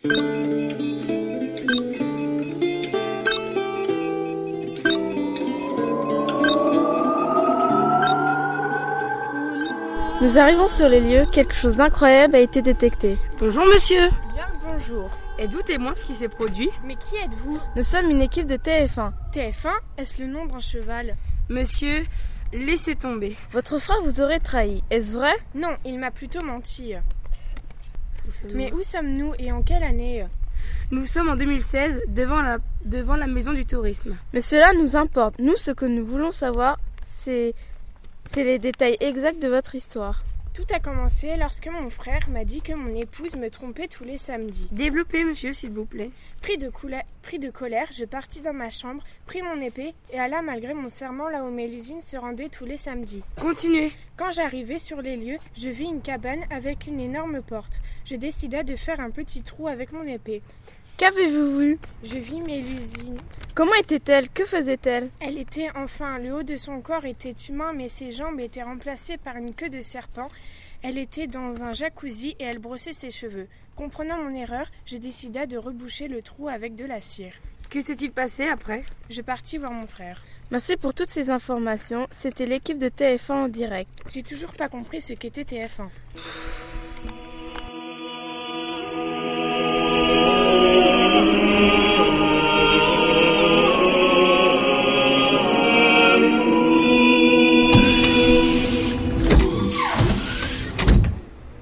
Nous arrivons sur les lieux, quelque chose d'incroyable a été détecté. Bonjour monsieur. Bien le bonjour. Êtes-vous témoin de ce qui s'est produit? Mais qui êtes-vous? Nous sommes une équipe de TF1. TF1? Est-ce le nom d'un cheval? Monsieur, laissez tomber. Votre frère vous aurait trahi, est-ce vrai? Non, il m'a plutôt menti. Mais où sommes-nous et en quelle année? Nous sommes en 2016 devant la maison du tourisme. Mais cela nous importe. Nous, ce que nous voulons savoir, c'est les détails exacts de votre histoire. Tout a commencé lorsque mon frère m'a dit que mon épouse me trompait tous les samedis. Développez, monsieur, s'il vous plaît. Pris de colère, je partis dans ma chambre, pris mon épée et alla malgré mon serment là où Mélusine se rendait tous les samedis. Continuez. Quand j'arrivai sur les lieux, je vis une cabane avec une énorme porte. Je décida de faire un petit trou avec mon épée. Qu'avez-vous vu? Je vis Mélusine. Comment était-elle? Que faisait-elle? Elle était enfin, le haut de son corps était humain, mais ses jambes étaient remplacées par une queue de serpent. Elle était dans un jacuzzi et elle brossait ses cheveux. Comprenant mon erreur, je décida de reboucher le trou avec de la cire. Que s'est-il passé après? Je partis voir mon frère. Merci pour toutes ces informations. C'était l'équipe de TF1 en direct. J'ai toujours pas compris ce qu'était TF1.